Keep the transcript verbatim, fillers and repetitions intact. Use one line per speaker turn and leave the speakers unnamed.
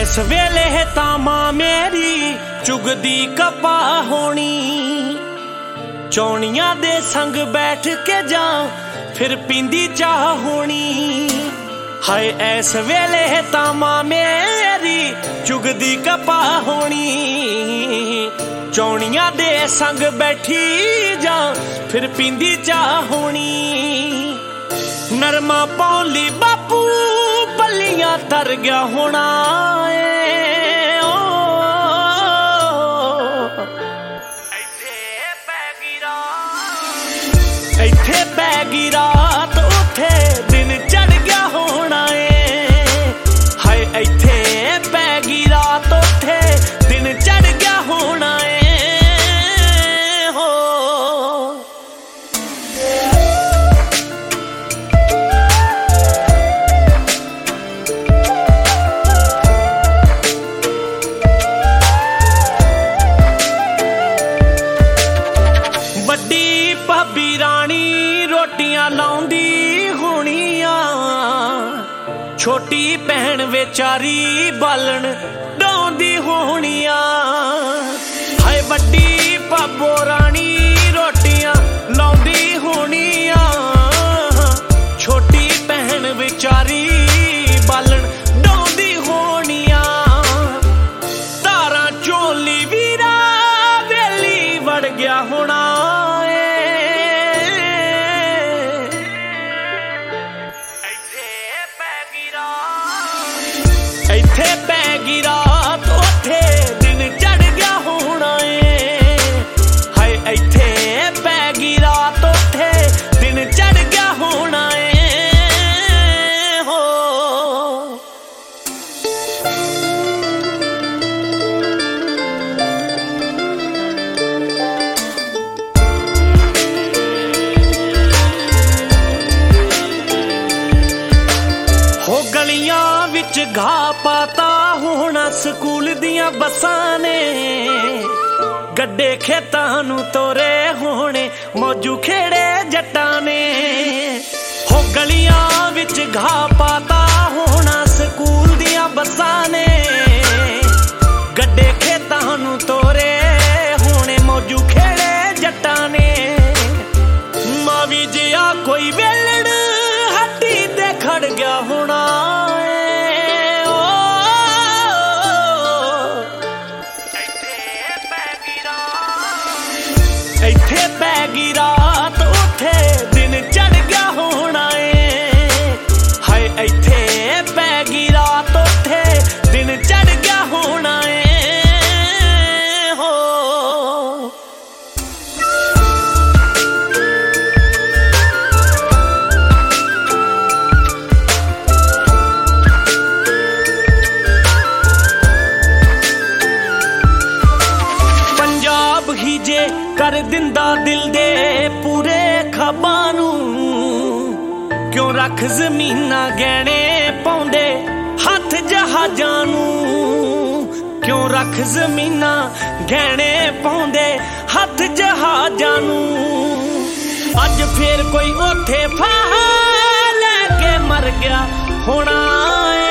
इस वेले तां मां मेरी चुगदी कपा होनी, चौनियां दे संग बैठ के जा फिर पींदी चाह होनी। हाय इस वेले तां मां मेरी चुगदी कपा होनी, चौनियां दे संग बैठी जा फिर पींदी चाह होनी। नरमा पौली बापू पल्लियां तर गया होना ए ओ, इत्थे पै गई रात, इत्थे पै गई रात उथे दिन चढ़ गया होना ए। हाय इत्थे पै गई रात उथे दिन चढ़ गया होना ए। भाभी रानी रोटियां लाउंदी होनिया, छोटी भैन बेचारी बालन डाउंदी होनिया। हाय वड्डी भाबो रानी रोटियां लाउंदी होनिया, छोटी भैन बेचारी बालन डाउंदी होनिया। तारा चोली वीरा वेली वड़ गया होना, इत्थे पै गई रात उथे दिन चढ़ गया होना ए। हाय इत्थे पै गई रात उथे दिन चढ़ गया होना ए हो। हो गलियां विच घाह पाता होना स्कूल दियां बसां ने, गड्डे खेतां नूं तोरे होने मौजू खेड़े जट्टां ने। हो गलियां विच घाह पाता होना स्कूल दियां बसां ने, गड्डे खेतां नूं तोरे होने मौजू खेड़े जट्टां ने। मावी जिया कोई वेलड़ हट्टी ते खड़ गया होना, इत्थे पै गई रात उथे दिन चढ़ गया होना ए। हाय इत्थे पै गई रात उथे दिन चढ़ गया होना ए हो। पंजाब ही जे कर दिंदा दिल दे पूरे ख्वाबां नूं, क्यों रख जमीनां गहने पाउंदे हथ जहाजां नूं। क्यों रख जमीनां गहने पाउंदे हथ जहाजां नूं। अज फिर कोई ओथे फाह लैके मर गया होना।